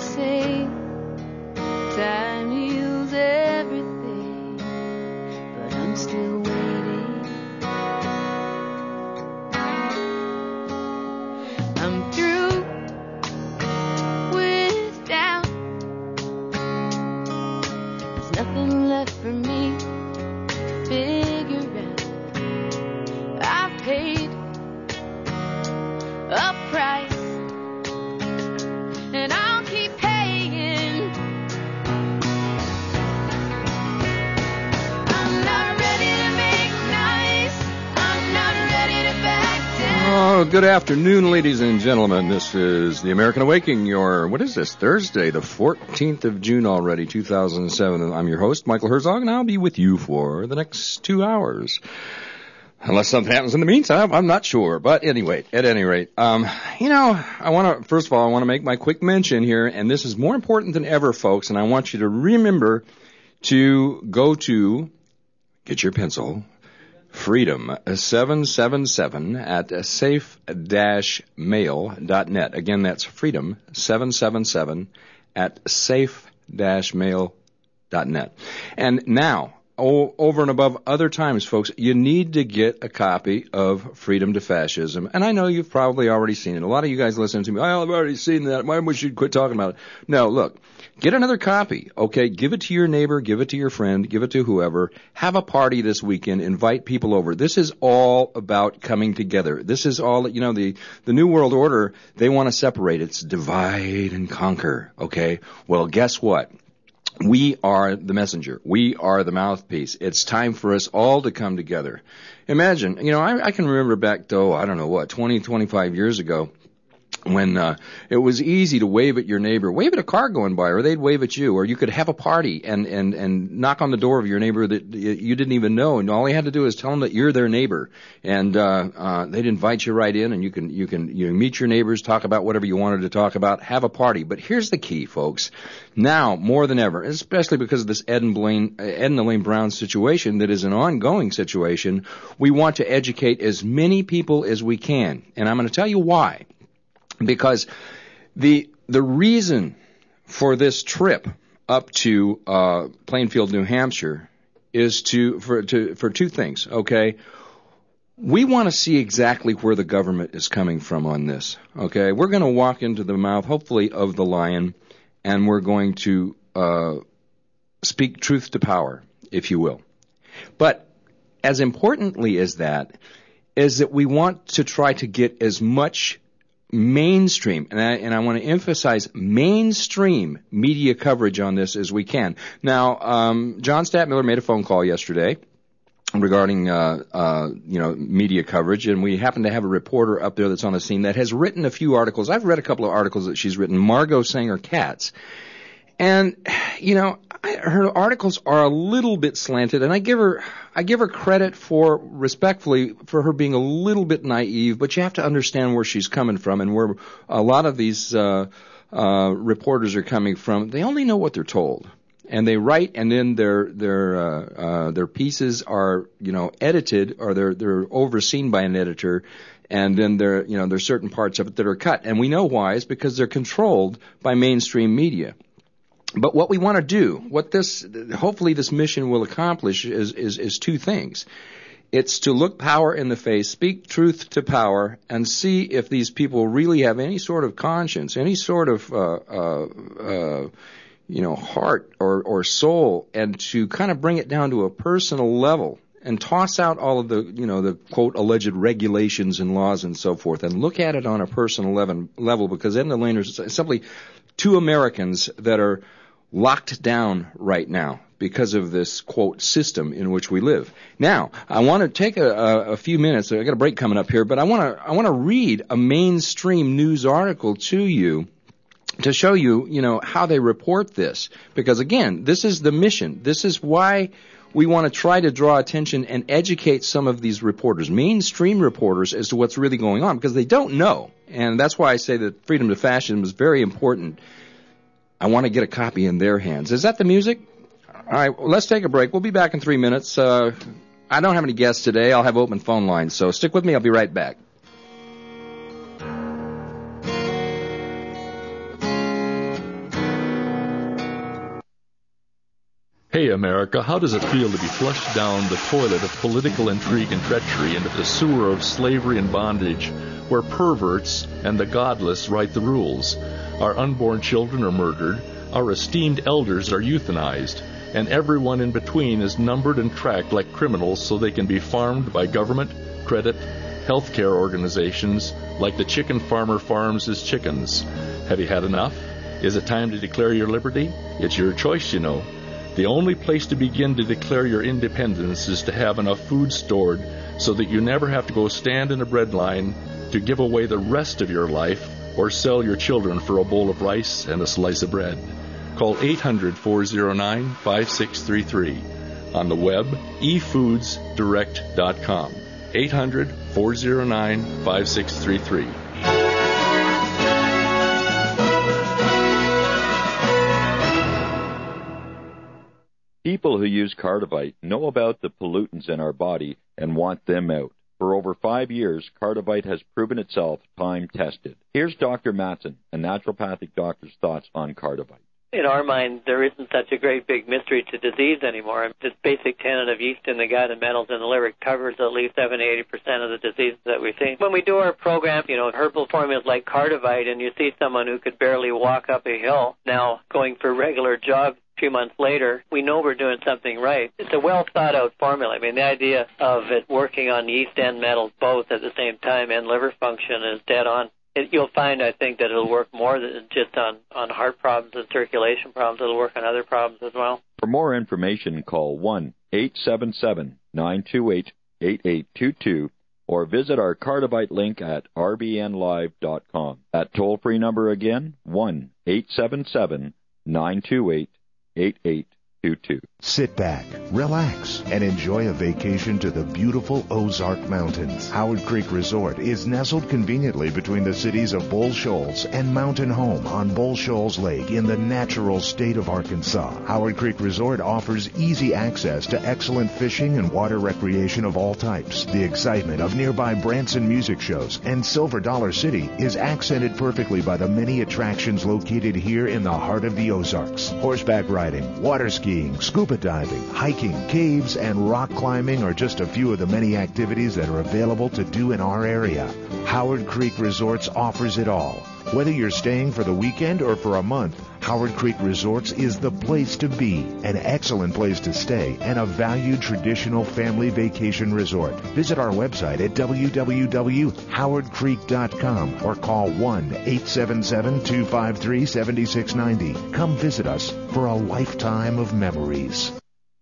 say time heals everything, but I'm still waiting. I'm through with doubt. There's nothing left for me to figure out. I've paid a price, and I'll keep paying. I'm not ready to make nice. I'm not ready to back down. Oh, good afternoon, ladies and gentlemen. This is the American Awakening, what is this, Thursday, the 14th of June already, 2007. I'm your host, Michael Herzog, and I'll be with you for the next 2 hours. Unless something happens in the meantime, I'm not sure. But anyway, at any rate, first of all, I want to make my quick mention here, and this is more important than ever, folks, and I want you to remember to get your pencil, Freedom 777 at safe-mail.net. Again, that's Freedom 777 at safe-mail.net. And now, over and above other times, folks, you need to get a copy of Freedom to Fascism. And I know you've probably already seen it. A lot of you guys listening to me, I've already seen that. Why would you quit talking about it? No, look, get another copy, okay? Give it to your neighbor, give it to your friend, give it to whoever. Have a party this weekend. Invite people over. This is all about coming together. This is all, the New World Order, they want to separate. It's divide and conquer, okay? Well, guess what? We are the messenger. We are the mouthpiece. It's time for us all to come together. Imagine, I can remember back, 20, 25 years ago, when it was easy to wave at your neighbor, wave at a car going by, or they'd wave at you, or you could have a party and knock on the door of your neighbor that you didn't even know, and all you had to do is tell them that you're their neighbor, and they'd invite you right in, and you can meet your neighbors, talk about whatever you wanted to talk about, have a party. But here's the key, folks. Now, more than ever, especially because of this Edna Lane Brown situation that is an ongoing situation, we want to educate as many people as we can, and I'm going to tell you why. Because the reason for this trip up to Plainfield, New Hampshire, is for two things. Okay, we want to see exactly where the government is coming from on this. Okay, we're going to walk into the mouth, hopefully, of the lion, and we're going to speak truth to power, if you will. But as importantly as that, is that we want to try to get as much mainstream, and I want to emphasize mainstream media coverage on this as we can. Now, John Stadtmiller made a phone call yesterday regarding, media coverage, and we happen to have a reporter up there that's on the scene that has written a few articles. I've read a couple of articles that she's written, Margot Sanger-Katz. And, her articles are a little bit slanted, and I give her credit respectfully for her being a little bit naive, but you have to understand where she's coming from and where a lot of these reporters are coming from. They only know what they're told, and they write, and then their pieces are, edited, or they're overseen by an editor. And then there's certain parts of it that are cut, and we know why. It's because they're controlled by mainstream media. But what we want to do, hopefully this mission will accomplish is two things. It's to look power in the face, speak truth to power, and see if these people really have any sort of conscience, any sort of, heart or soul, and to kind of bring it down to a personal level and toss out all of the quote, alleged regulations and laws and so forth, and look at it on a personal level, because Edna Lane is simply two Americans that are locked down right now because of this, quote, system in which we live. Now, I want to take a few minutes. I got a break coming up here, but I want to read a mainstream news article to you to show you, how they report this. Because again, this is the mission. This is why we want to try to draw attention and educate some of these reporters, mainstream reporters, as to what's really going on, because they don't know. And that's why I say that Freedom to Fascism is very important. I want to get a copy in their hands. Is that the music? All right, well, let's take a break. We'll be back in 3 minutes. I don't have any guests today. I'll have open phone lines, so stick with me. I'll be right back. Hey, America, how does it feel to be flushed down the toilet of political intrigue and treachery into the sewer of slavery and bondage, where perverts and the godless write the rules? Our unborn children are murdered, our esteemed elders are euthanized, and everyone in between is numbered and tracked like criminals so they can be farmed by government, credit, healthcare organizations like the chicken farmer farms his chickens. Have you had enough? Is it time to declare your liberty? It's your choice, you know. The only place to begin to declare your independence is to have enough food stored so that you never have to go stand in a bread line to give away the rest of your life or sell your children for a bowl of rice and a slice of bread. Call 800-409-5633. On the web, efoodsdirect.com. 800-409-5633. People who use Cardivite know about the pollutants in our body and want them out. For over 5 years, Cardivite has proven itself time-tested. Here's Dr. Matson, a naturopathic doctor's thoughts on Cardivite. In our mind, there isn't such a great big mystery to disease anymore. This basic tenet of yeast in the gut and metals in the liver covers at least 70-80% of the diseases that we see. When we do our program, herbal formulas like Cardivite, and you see someone who could barely walk up a hill now going for regular jogs 2 months later, we know we're doing something right. It's a well-thought-out formula. I mean, the idea of it working on yeast and metals both at the same time and liver function is dead on. You'll find, I think, that it'll work more than just on heart problems and circulation problems. It'll work on other problems as well. For more information, call 1-877-928-8822 or visit our Cardivite link at rbnlive.com. That toll-free number again, 1-877-928-8822. Sit back, relax, and enjoy a vacation to the beautiful Ozark Mountains. Howard Creek Resort is nestled conveniently between the cities of Bull Shoals and Mountain Home on Bull Shoals Lake in the natural state of Arkansas. Howard Creek Resort offers easy access to excellent fishing and water recreation of all types. The excitement of nearby Branson music shows and Silver Dollar City is accented perfectly by the many attractions located here in the heart of the Ozarks. Horseback riding, water skiing, scuba diving, hiking, caves, and rock climbing are just a few of the many activities that are available to do in our area. Howard Creek Resorts offers it all. Whether you're staying for the weekend or for a month, Howard Creek Resorts is the place to be, an excellent place to stay, and a valued traditional family vacation resort. Visit our website at www.howardcreek.com or call 1-877-253-7690. Come visit us for a lifetime of memories.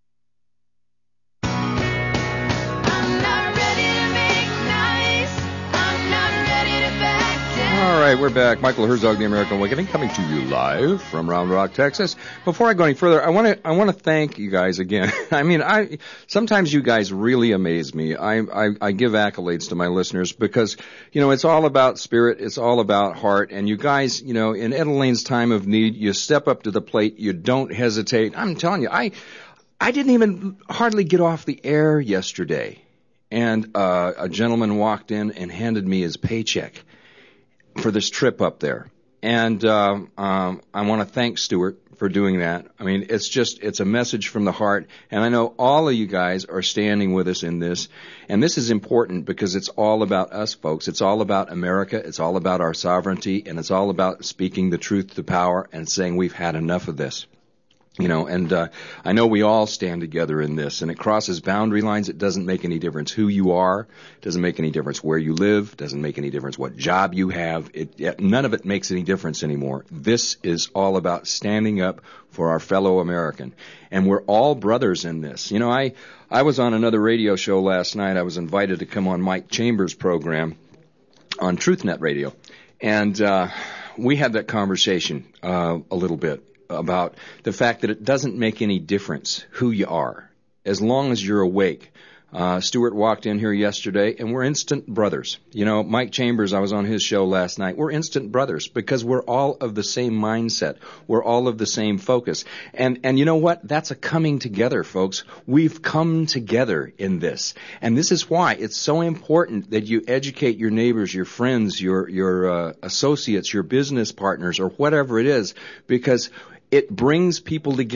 All right, we're back. Michael Herzog, The American Awakening, coming to you live from Round Rock, Texas. Before I go any further, I want to thank you guys again. I mean, sometimes you guys really amaze me. I give accolades to my listeners because, it's all about spirit, it's all about heart, and you guys, in Ed Elaine's time of need, you step up to the plate, you don't hesitate. I'm telling you, I didn't even hardly get off the air yesterday, and a gentleman walked in and handed me his paycheck for this trip up there. And I want to thank Stuart for doing that. I mean, it's a message from the heart. And I know all of you guys are standing with us in this. And this is important because it's all about us, folks. It's all about America. It's all about our sovereignty. And it's all about speaking the truth to power and saying we've had enough of this. And I know we all stand together in this, and it crosses boundary lines. It doesn't make any difference who you are. It doesn't make any difference where you live. It doesn't make any difference what job you have. None of it makes any difference anymore. This is all about standing up for our fellow American. And we're all brothers in this. I was on another radio show last night. I was invited to come on Mike Chambers' program on TruthNet Radio. And we had that conversation a little bit about the fact that it doesn't make any difference who you are, as long as you're awake. Stuart walked in here yesterday, and we're instant brothers. Mike Chambers, I was on his show last night. We're instant brothers because we're all of the same mindset. We're all of the same focus. And you know what? That's a coming together, folks. We've come together in this. And this is why it's so important that you educate your neighbors, your friends, your associates, your business partners, or whatever it is, because it brings people together.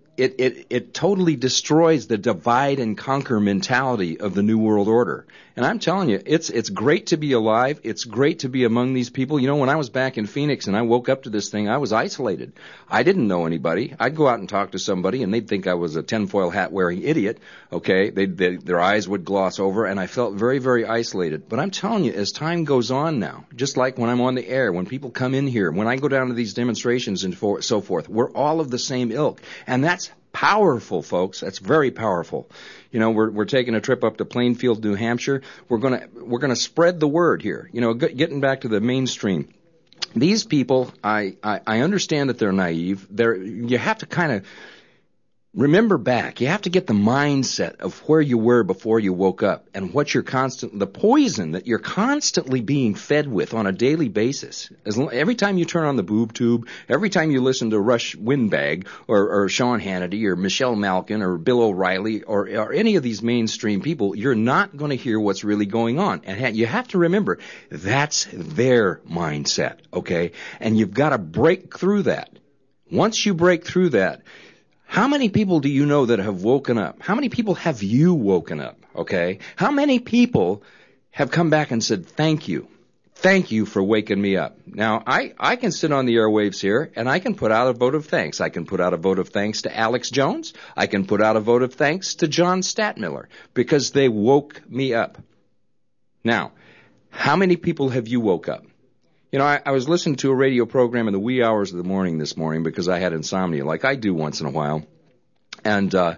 it totally destroys the divide and conquer mentality of the New World Order. And I'm telling you, it's great to be alive. It's great to be among these people. You know, when I was back in Phoenix and I woke up to this thing, I was isolated. I didn't know anybody. I'd go out and talk to somebody, and they'd think I was a tinfoil hat wearing idiot. Okay, their eyes would gloss over, and I felt very, very isolated. But I'm telling you, as time goes on now, just like when I'm on the air, when people come in here, when I go down to these demonstrations and so forth, we're all of the same ilk, and that's powerful, folks. That's very powerful. You know, we're taking a trip up to Plainfield, New Hampshire. We're gonna spread the word here. You know, getting back to the mainstream. These people, I understand that they're naive. You have to kind of remember back. You have to get the mindset of where you were before you woke up and what the poison that you're constantly being fed with on a daily basis. Every time you turn on the boob tube, every time you listen to Rush Windbag or Sean Hannity or Michelle Malkin or Bill O'Reilly or any of these mainstream people, you're not going to hear what's really going on. And you have to remember, that's their mindset, okay? And you've got to break through that. Once you break through that, how many people do you know that have woken up? How many people have you woken up, okay? How many people have come back and said, thank you. Thank you for waking me up. Now, I can sit on the airwaves here, and I can put out a vote of thanks. I can put out a vote of thanks to Alex Jones. I can put out a vote of thanks to John Statmiller, because they woke me up. Now, how many people have you woke up? You know, I was listening to a radio program in the wee hours of the morning this morning because I had insomnia, like I do once in a while. And the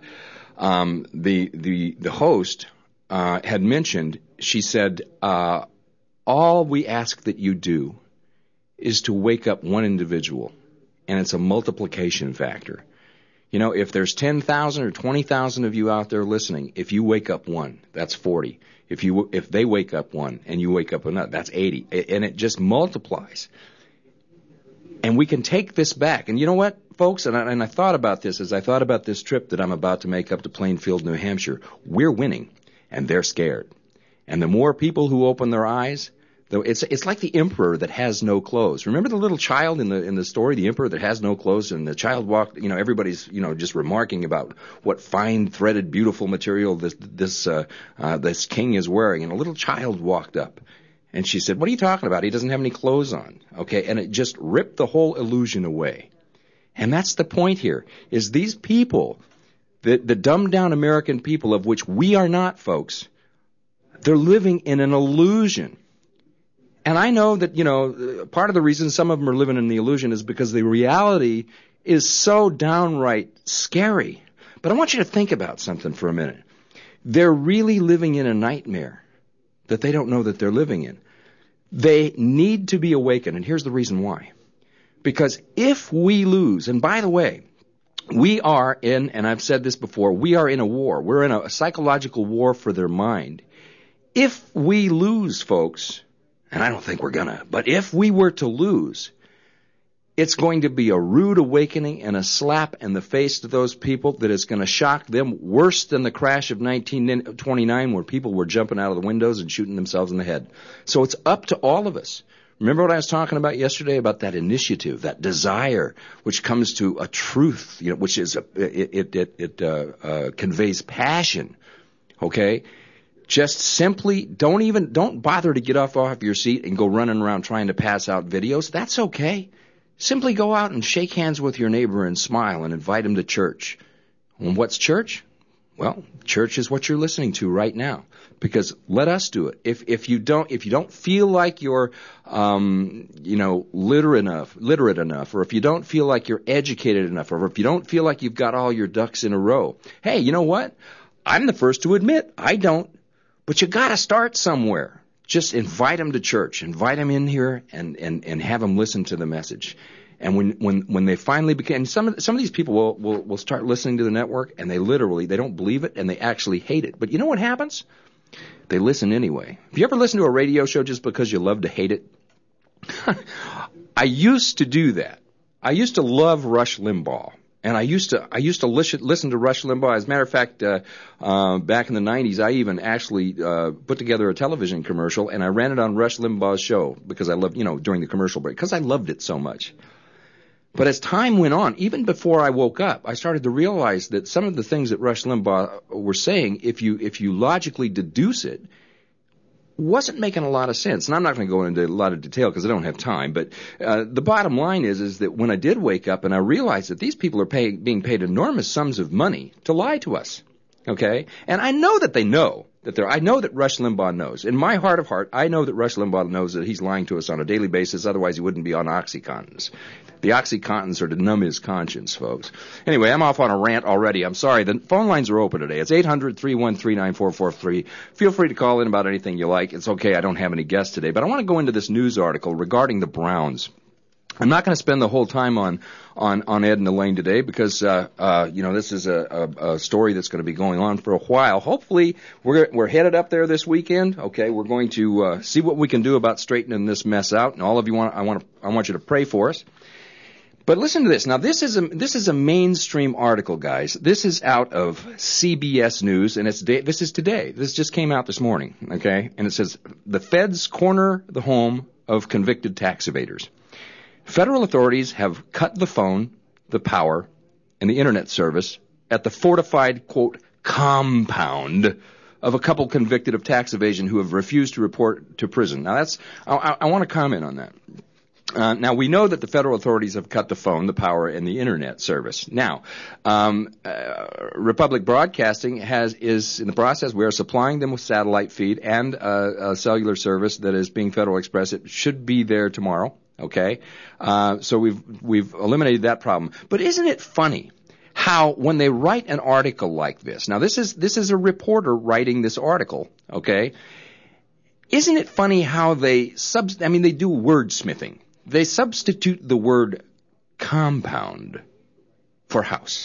host had mentioned, she said, all we ask that you do is to wake up one individual, and it's a multiplication factor. You know, if there's 10,000 or 20,000 of you out there listening, if you wake up one, that's 40. If they wake up one and you wake up another, that's 80. And it just multiplies. And we can take this back. And you know what, folks? And I thought about this as I thought about this trip that I'm about to make up to Plainfield, New Hampshire. We're winning, and they're scared. And the more people who open their eyes, it's like the emperor that has no clothes. Remember the little child in the story, the emperor that has no clothes, and the child walked. You know, everybody's just remarking about what fine threaded, beautiful material this king is wearing, and a little child walked up, and she said, "What are you talking about? He doesn't have any clothes on." Okay, and it just ripped the whole illusion away. And that's the point here: is these people, the dumbed down American people, of which we are not, folks, they're living in an illusion. And I know that, you know, part of the reason some of them are living in the illusion is because the reality is so downright scary. But I want you to think about something for a minute. They're really living in a nightmare that they don't know that they're living in. They need to be awakened, and here's the reason why. Because if we lose, and by the way, we are in, and I've said this before, we are in a war. We're in a psychological war for their mind. If we lose, folks, and I don't think we're gonna, but if we were to lose, it's going to be a rude awakening and a slap in the face to those people that is going to shock them worse than the crash of 1929 where people were jumping out of the windows and shooting themselves in the head. So it's up to all of us. Remember what I was talking about yesterday about that initiative, that desire, which comes to a truth, you know, which is it conveys passion. Okay. Just simply don't bother to get off your seat and go running around trying to pass out videos. That's okay. Simply go out and shake hands with your neighbor and smile and invite him to church. And what's church? Well, church is what you're listening to right now. Because let us do it. If you don't feel like you're literate enough, or if you don't feel like you're educated enough, or if you don't feel like you've got all your ducks in a row, hey, you know what? I'm the first to admit I don't. But you got to start somewhere. Just invite them to church. Invite them in here and have them listen to the message. And when they finally begin, some of these people will start listening to the network, and they don't believe it, and they actually hate it. But you know what happens? They listen anyway. Have you ever listened to a radio show just because you love to hate it? I used to do that. I used to love Rush Limbaugh. And I used to listen to Rush Limbaugh. As a matter of fact, back in the 90s, I even actually put together a television commercial, and I ran it on Rush Limbaugh's show because I loved, during the commercial break, because I loved it so much. But as time went on, even before I woke up, I started to realize that some of the things that Rush Limbaugh were saying, if you logically deduce it, wasn't making a lot of sense. And I'm not going to go into a lot of detail because I don't have time. But the bottom line is that when I did wake up and I realized that these people are being paid enormous sums of money to lie to us, okay? And I know that they know. I know that Rush Limbaugh knows. In my heart of heart, I know that Rush Limbaugh knows that he's lying to us on a daily basis. Otherwise, he wouldn't be on OxyContins. The OxyContins are to numb his conscience, folks. Anyway, I'm off on a rant already. I'm sorry. The phone lines are open today. It's 800-313-9443. Feel free to call in about anything you like. It's okay. I don't have any guests today. But I want to go into this news article regarding the Browns. I'm not going to spend the whole time on Ed and Elaine today because, this is a story that's going to be going on for a while. Hopefully, we're headed up there this weekend. Okay, we're going to see what we can do about straightening this mess out. And all of you I want you to pray for us. But listen to this. Now, this is a mainstream article, guys. This is out of CBS News, and this is today. This just came out this morning. Okay, and it says the feds corner the home of convicted tax evaders. Federal authorities have cut the phone, the power, and the internet service at the fortified, quote, compound of a couple convicted of tax evasion who have refused to report to prison. Now, I want to comment on that. Now, we know that the federal authorities have cut the phone, the power, and the internet service. Now, Republic Broadcasting is in the process. We are supplying them with satellite feed and a cellular service that is being Federal Express. It should be there tomorrow. Okay, so we've eliminated that problem. But isn't it funny how when they write an article like this? Now this is a reporter writing this article. Okay, isn't it funny how they do wordsmithing? They substitute the word compound for house.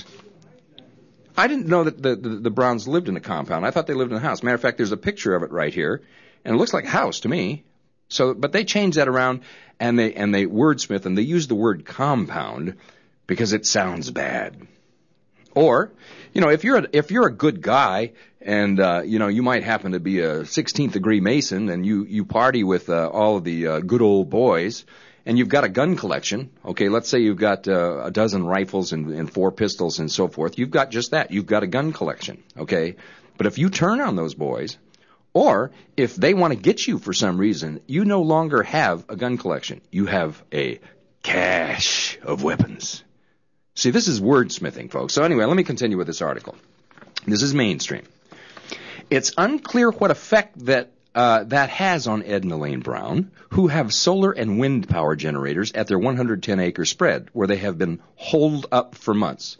I didn't know that the Browns lived in a compound. I thought they lived in a house. Matter of fact, there's a picture of it right here, and it looks like a house to me. So, but they change that around and they wordsmith and they use the word compound because it sounds bad. Or, if you're a good guy and you might happen to be a 16th degree Mason and you party with all of the good old boys and you've got a gun collection. Okay, let's say you've got a dozen rifles and 4 pistols and so forth. You've got just that. You've got a gun collection. Okay, but if you turn on those boys, or if they want to get you for some reason, you no longer have a gun collection. You have a cache of weapons. See, this is wordsmithing, folks. So anyway, let me continue with this article. This is mainstream. It's unclear what effect that has on Ed and Elaine Brown, who have solar and wind power generators at their 110-acre spread, where they have been holed up for months.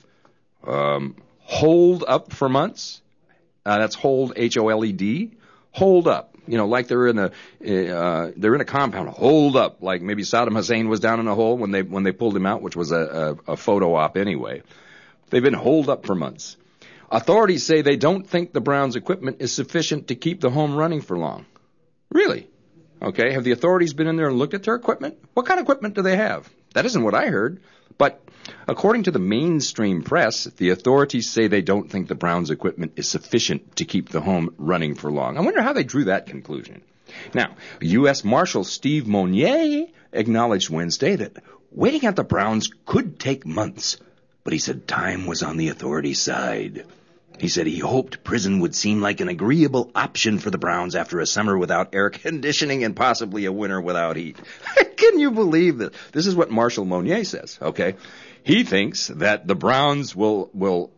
Holed up for months? That's hold, H-O-L-E-D. Hold up, like they're in a compound. Hold up, like maybe Saddam Hussein was down in a hole when they pulled him out, which was a photo op anyway. They've been holed up for months. Authorities say they don't think the Browns' equipment is sufficient to keep the home running for long. Really? Okay. Have the authorities been in there and looked at their equipment? What kind of equipment do they have? That isn't what I heard. But according to the mainstream press, the authorities say they don't think the Browns' equipment is sufficient to keep the home running for long. I wonder how they drew that conclusion. Now, U.S. Marshal Steve Monnier acknowledged Wednesday that waiting at the Browns could take months, but he said time was on the authorities' side. He said he hoped prison would seem like an agreeable option for the Browns after a summer without air conditioning and possibly a winter without heat. Can you believe that? This is what Marshal Monnier says, okay? He thinks that the Browns will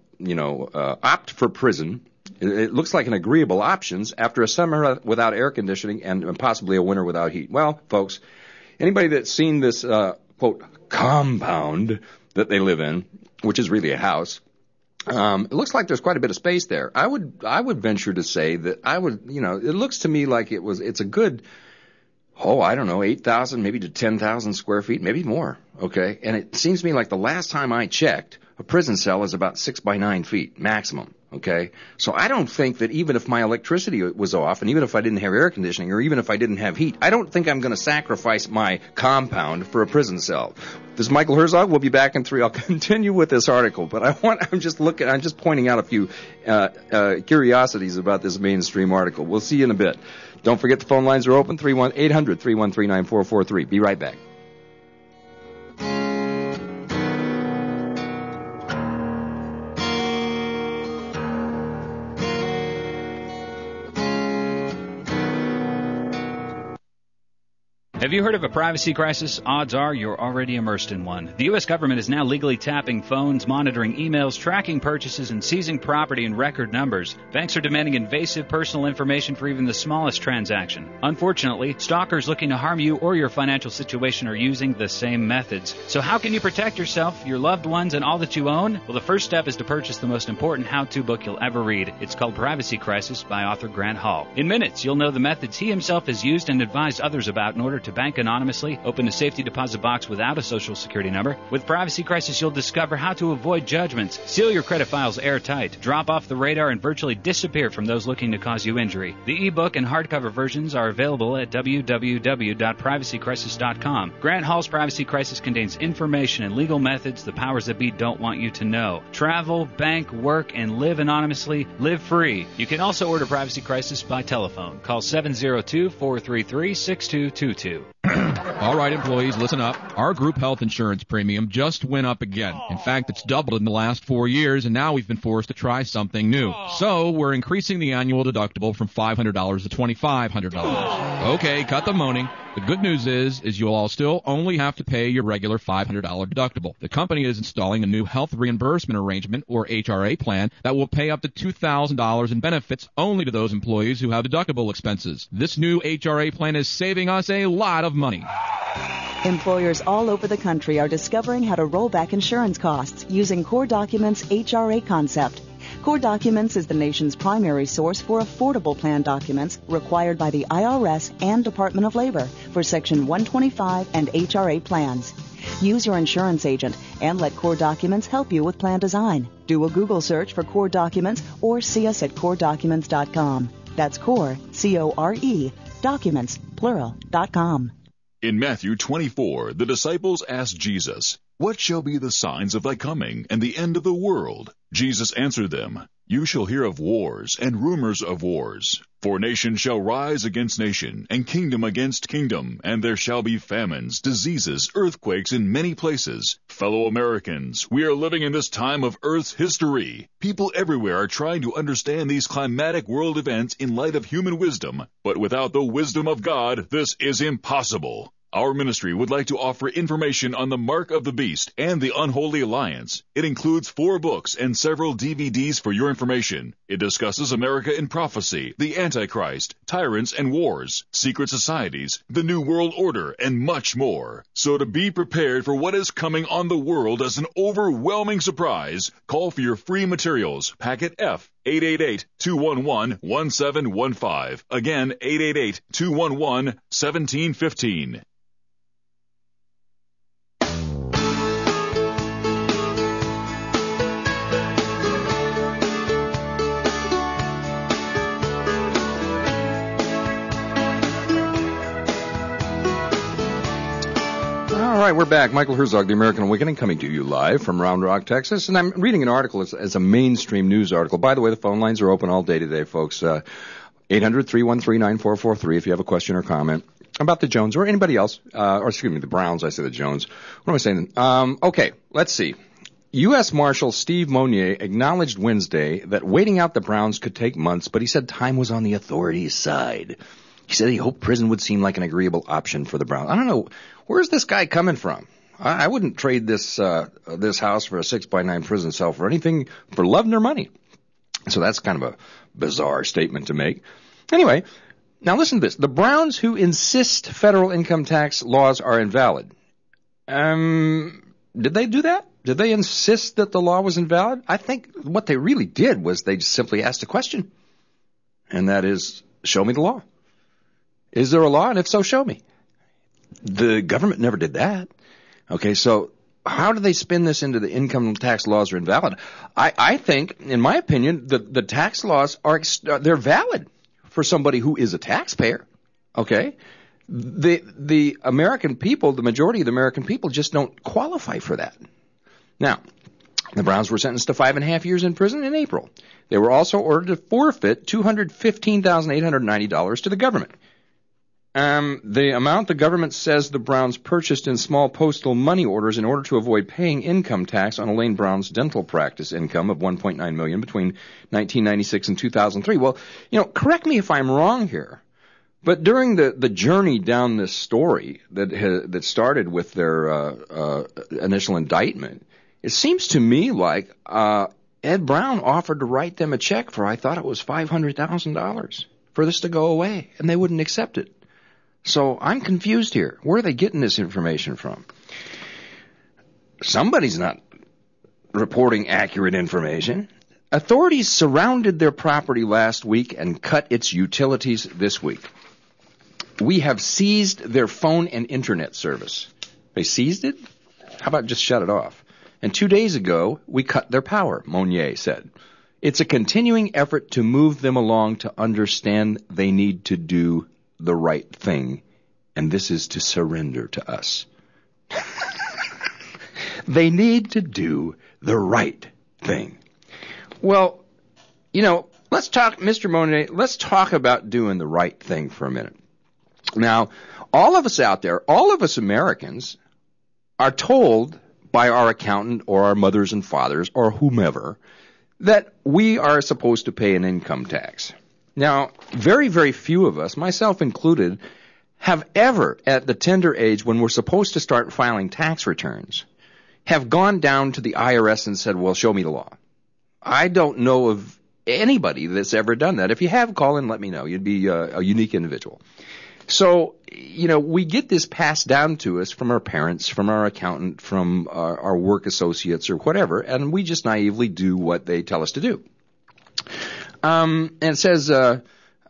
opt for prison. It looks like an agreeable options after a summer without air conditioning and possibly a winter without heat. Well, folks, anybody that's seen this, quote, compound that they live in, which is really a house, it looks like there's quite a bit of space there. I would venture to say that it looks to me like it's a good, 8,000, maybe to 10,000 square feet, maybe more. Okay. And it seems to me like the last time I checked, a prison cell is about 6 by 9 feet maximum. Okay. So I don't think that even if my electricity was off and even if I didn't have air conditioning or even if I didn't have heat, I don't think I'm going to sacrifice my compound for a prison cell. This is Michael Herzog. We'll be back in 3. I'll continue with this article, but I'm just pointing out a few curiosities about this mainstream article. We'll see you in a bit. Don't forget the phone lines are open, 800-313-9443. Be right back. Have you heard of a privacy crisis? Odds are you're already immersed in one. The U.S. government is now legally tapping phones, monitoring emails, tracking purchases, and seizing property in record numbers. Banks are demanding invasive personal information for even the smallest transaction. Unfortunately, stalkers looking to harm you or your financial situation are using the same methods. So how can you protect yourself, your loved ones, and all that you own? Well, the first step is to purchase the most important how-to book you'll ever read. It's called Privacy Crisis by author Grant Hall. In minutes, you'll know the methods he himself has used and advised others about in order to bank anonymously, open a safety deposit box without a social security number. With Privacy Crisis, you'll discover how to avoid judgments, seal your credit files airtight, drop off the radar, and virtually disappear from those looking to cause you injury. The ebook and hardcover versions are available at www.privacycrisis.com. Grant Hall's Privacy Crisis contains information and legal methods the powers that be don't want you to know. Travel, bank, work, and live anonymously. Live free. You can also order Privacy Crisis by telephone. Call 702-433-6222. All right, employees, listen up. Our group health insurance premium just went up again. In fact, it's doubled in the last 4 years, and now we've been forced to try something new. So we're increasing the annual deductible from $500 to $2,500. Okay, cut the moaning. The good news is you'll all still only have to pay your regular $500 deductible. The company is installing a new health reimbursement arrangement, or HRA plan, that will pay up to $2,000 in benefits only to those employees who have deductible expenses. This new HRA plan is saving us a lot of money. Employers all over the country are discovering how to roll back insurance costs using Core Documents' HRA concept. Core Documents is the nation's primary source for affordable plan documents required by the IRS and Department of Labor for Section 125 and HRA plans. Use your insurance agent and let Core Documents help you with plan design. Do a Google search for Core Documents or see us at CoreDocuments.com. That's Core, C-O-R-E, Documents, plural.com. In Matthew 24, the disciples asked Jesus, "What shall be the signs of thy coming and the end of the world?" Jesus answered them, "You shall hear of wars and rumors of wars. For nation shall rise against nation, and kingdom against kingdom, and there shall be famines, diseases, earthquakes in many places. Fellow Americans, we are living in this time of Earth's history. People everywhere are trying to understand these climatic world events in light of human wisdom, but without the wisdom of God, this is impossible. Our ministry would like to offer information on the Mark of the Beast and the Unholy Alliance. It includes 4 books and several DVDs for your information. It discusses America in prophecy, the Antichrist, tyrants and wars, secret societies, the New World Order, and much more. So to be prepared for what is coming on the world as an overwhelming surprise, call for your free materials, packet F, 888-211-1715. Again, 888-211-1715. All right, we're back. Michael Herzog, The American Awakening, coming to you live from Round Rock, Texas. And I'm reading an article as a mainstream news article. By the way, the phone lines are open all day today, folks. 800-313-9443 if you have a question or comment about the Jones or anybody else. The Browns. I say the Jones. What am I saying? Okay, let's see. U.S. Marshal Steve Monier acknowledged Wednesday that waiting out the Browns could take months, but he said time was on the authorities' side. He said he hoped prison would seem like an agreeable option for the Browns. I don't know. Where's this guy coming from? I wouldn't trade this house for a 6x9 prison cell for anything for love nor money. So that's kind of a bizarre statement to make. Anyway, now listen to this. The Browns who insist federal income tax laws are invalid. Did they do that? Did they insist that the law was invalid? I think what they really did was they just simply asked a question. And that is, show me the law. Is there a law? And if so, show me. The government never did that. Okay, so how do they spin this into the income tax laws are invalid? I think, in my opinion, the tax laws they're valid for somebody who is a taxpayer. Okay? The American people, the majority of the American people just don't qualify for that. Now, the Browns were sentenced to 5.5 years in prison in April. They were also ordered to forfeit $215,890 to the government. The amount the government says the Browns purchased in small postal money orders in order to avoid paying income tax on Elaine Brown's dental practice income of $1.9 million between 1996 and 2003. Well, correct me if I'm wrong here, But during the journey down this story that started with their initial indictment, it seems to me like Ed Brown offered to write them a check for, I thought it was $500,000 for this to go away, and they wouldn't accept it. So I'm confused here. Where are they getting this information from? Somebody's not reporting accurate information. Authorities surrounded their property last week and cut its utilities this week. We have seized their phone and internet service. They seized it? How about just shut it off? And 2 days ago, we cut their power, Monier said. It's a continuing effort to move them along to understand they need to do the right thing, and this is to surrender to us. They need to do the right thing. Well, let's talk, Mr. Monier, let's talk about doing the right thing for a minute. Now, all of us out there, all of us Americans, are told by our accountant or our mothers and fathers or whomever that we are supposed to pay an income tax. Now, very, very few of us, myself included, have ever, at the tender age when we're supposed to start filing tax returns, have gone down to the IRS and said, well, show me the law. I don't know of anybody that's ever done that. If you have, call in and let me know. You'd be a unique individual. So, we get this passed down to us from our parents, from our accountant, from our work associates or whatever, and we just naively do what they tell us to do. And it says they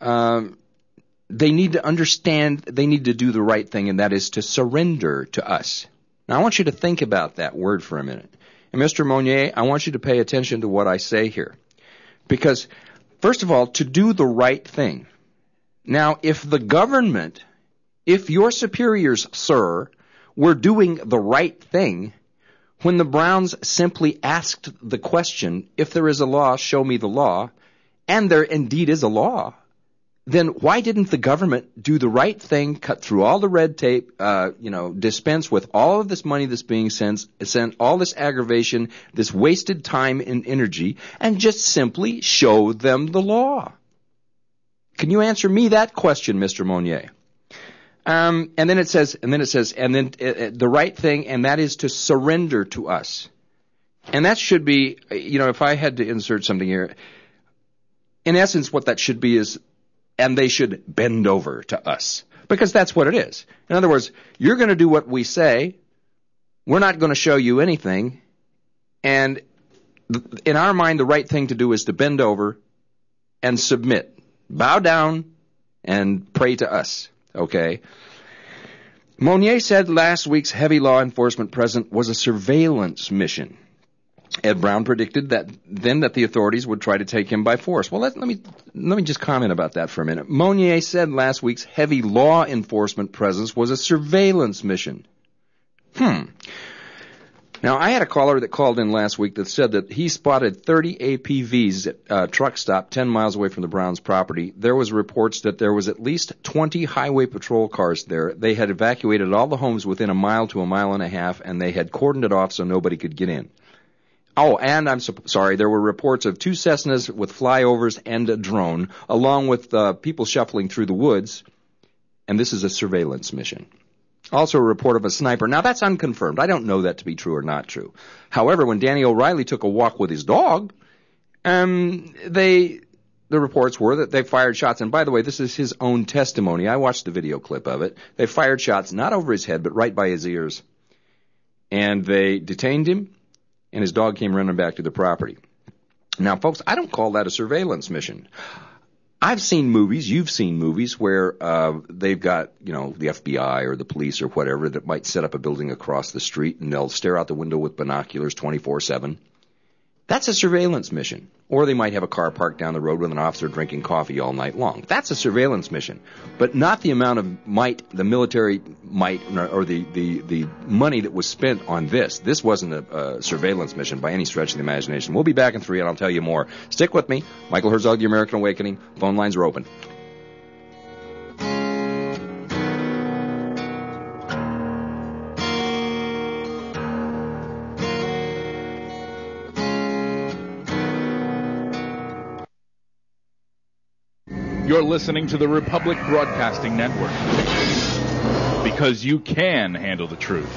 need to understand, they need to do the right thing, and that is to surrender to us. Now, I want you to think about that word for a minute. And Mr. Monier, I want you to pay attention to what I say here. Because, first of all, to do the right thing. Now, if the government, if your superiors, sir, were doing the right thing, when the Browns simply asked the question, if there is a law, show me the law, and there indeed is a law, then why didn't the government do the right thing, cut through all the red tape, dispense with all of this money that's being sent all this aggravation, this wasted time and energy, and just simply show them the law? Can you answer me that question, Mr. Monier? And then it says, the right thing, and that is to surrender to us. And that should be, if I had to insert something here, in essence, what that should be is, and they should bend over to us. Because that's what it is. In other words, you're going to do what we say. We're not going to show you anything. And in our mind, the right thing to do is to bend over and submit. Bow down and pray to us. Okay? Monier said last week's heavy law enforcement presence was a surveillance mission. Ed Brown predicted that the authorities would try to take him by force. Well, let me just comment about that for a minute. Monier said last week's heavy law enforcement presence was a surveillance mission. Now, I had a caller that called in last week that said that he spotted 30 APVs at a truck stop 10 miles away from the Browns' property. There was reports that there was at least 20 highway patrol cars there. They had evacuated all the homes within a mile to a mile and a half, and they had cordoned it off so nobody could get in. Oh, and I'm sorry, there were reports of 2 Cessnas with flyovers and a drone, along with people shuffling through the woods, and this is a surveillance mission. Also a report of a sniper. Now, that's unconfirmed. I don't know that to be true or not true. However, when Danny O'Reilly took a walk with his dog, the reports were that they fired shots. And by the way, this is his own testimony. I watched the video clip of it. They fired shots not over his head, but right by his ears. And they detained him, and his dog came running back to the property. Now, folks, I don't call that a surveillance mission. I've seen movies, you've seen movies where they've got, the FBI or the police or whatever that might set up a building across the street and they'll stare out the window with binoculars 24/7. That's a surveillance mission. Or they might have a car parked down the road with an officer drinking coffee all night long. That's a surveillance mission. But not the amount of might, the military might, or the money that was spent on this. This wasn't a surveillance mission by any stretch of the imagination. We'll be back in 3 and I'll tell you more. Stick with me. Michael Herzog, The American Awakening. Phone lines are open. You're listening to the Republic Broadcasting Network. Because you can handle the truth.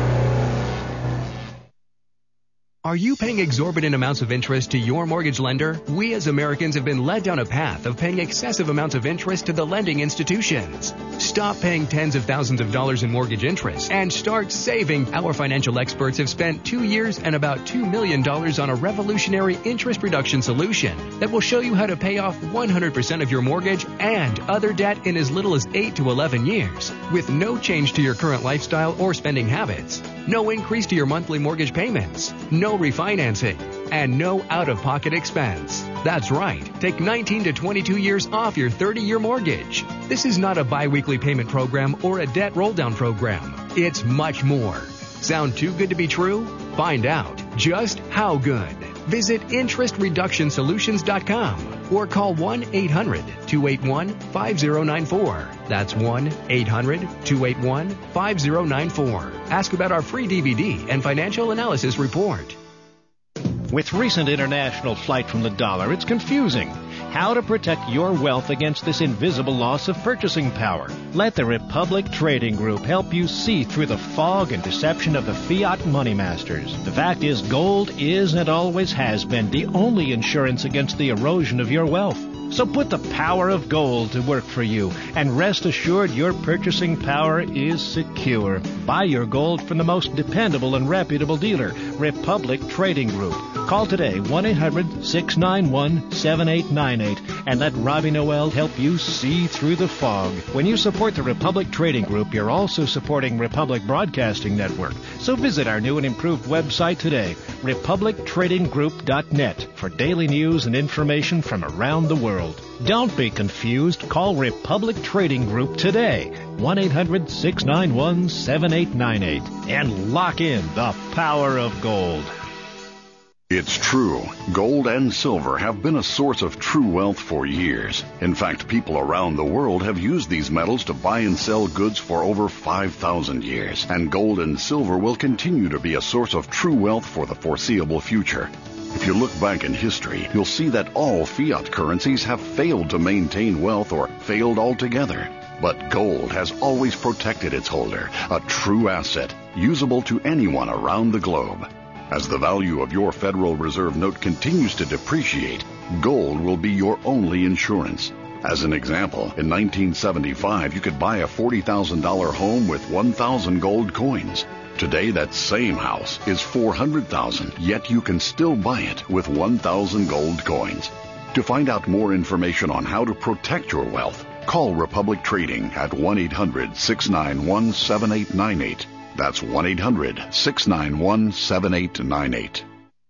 Are you paying exorbitant amounts of interest to your mortgage lender? We as Americans have been led down a path of paying excessive amounts of interest to the lending institutions. Stop paying tens of thousands of dollars in mortgage interest and start saving. Our financial experts have spent 2 years and about $2 million on a revolutionary interest reduction solution that will show you how to pay off 100% of your mortgage and other debt in as little as 8 to 11 years with no change to your current lifestyle or spending habits. No increase to your monthly mortgage payments, no refinancing, and no out-of-pocket expense. That's right. Take 19 to 22 years off your 30-year mortgage. This is not a biweekly payment program or a debt roll-down program. It's much more. Sound too good to be true? Find out just how good. Visit interestreductionsolutions.com or call 1-800-281-5094. That's 1-800-281-5094. Ask about our free DVD and financial analysis report. With recent international flight from the dollar, it's confusing. How to protect your wealth against this invisible loss of purchasing power. Let the Republic Trading Group help you see through the fog and deception of the fiat money masters. The fact is, gold is and always has been the only insurance against the erosion of your wealth. So put the power of gold to work for you, and rest assured your purchasing power is secure. Buy your gold from the most dependable and reputable dealer, Republic Trading Group. Call today, 1-800-691-7898, and let Robbie Noel help you see through the fog. When you support the Republic Trading Group, you're also supporting Republic Broadcasting Network. So visit our new and improved website today, republictradinggroup.net, for daily news and information from around the world. Don't be confused. Call Republic Trading Group today, 1-800-691-7898, and lock in the power of gold. It's true. Gold and silver have been a source of true wealth for years. In fact, people around the world have used these metals to buy and sell goods for over 5,000 years. And gold and silver will continue to be a source of true wealth for the foreseeable future. If you look back in history, you'll see that all fiat currencies have failed to maintain wealth or failed altogether. But gold has always protected its holder, a true asset, usable to anyone around the globe. As the value of your Federal Reserve note continues to depreciate, gold will be your only insurance. As an example, in 1975, you could buy a $40,000 home with 1,000 gold coins. Today, that same house is $400,000, yet you can still buy it with 1,000 gold coins. To find out more information on how to protect your wealth, call Republic Trading at 1-800-691-7898. That's 1-800-691-7898.